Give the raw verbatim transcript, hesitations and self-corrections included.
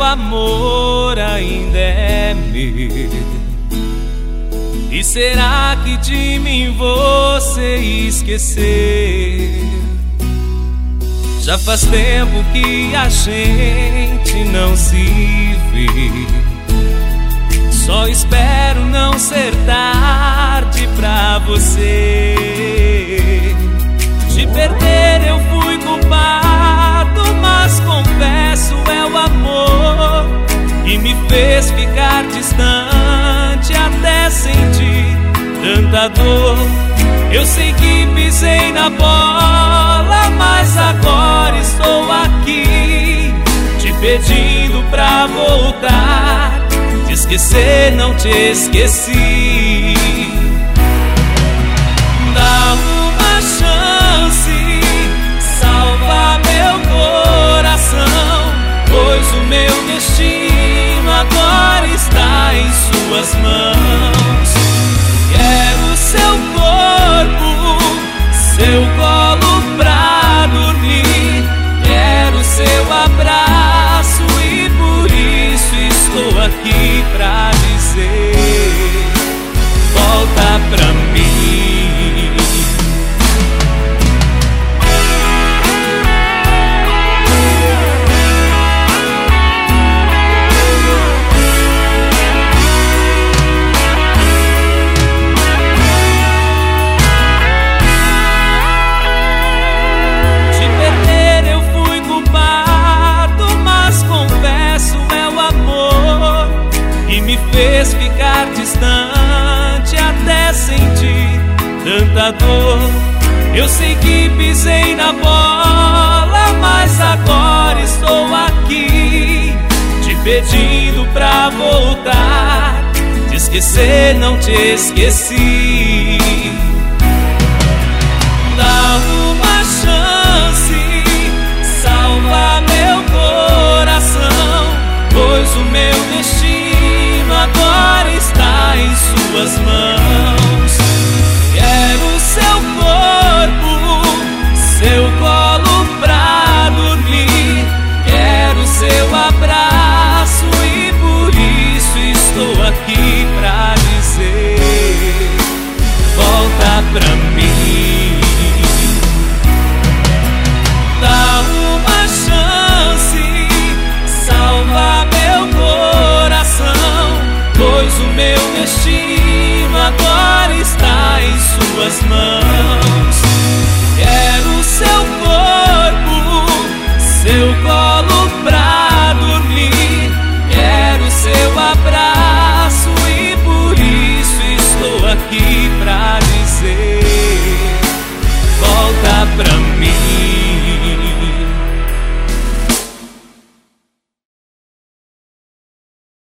seu amor ainda é meu. E será que de mim você esqueceu? Já faz tempo que a gente não se vê. Só espero não ser tarde pra você. De perder eu fui culpado, mas confesso é o amor que me fez ficar distante até sentir tanta dor. Eu sei que pisei na bola, mas agora estou aqui te pedindo pra voltar. Te esquecer, não te esqueci. Dá uma chance, salva meu coração, pois o meu destino agora está em suas mãos. Quero seu corpo, seu colo pra dormir. Quero seu abraço e por isso estou aqui pra dizer: volta pra mim. Fez ficar distante até sentir tanta dor. Eu sei que pisei na bola, mas agora estou aqui te pedindo pra voltar. Te esquecer, não te esqueci. Dá uma chance, salva meu coração, pois o meu destino agora está em suas mãos. Quero seu corpo, seu colo pra dormir. Quero seu abraço e por isso estou aqui pra dizer: volta pra mim. Dá uma chance, salva meu coração, pois o meu destino agora está em suas mãos.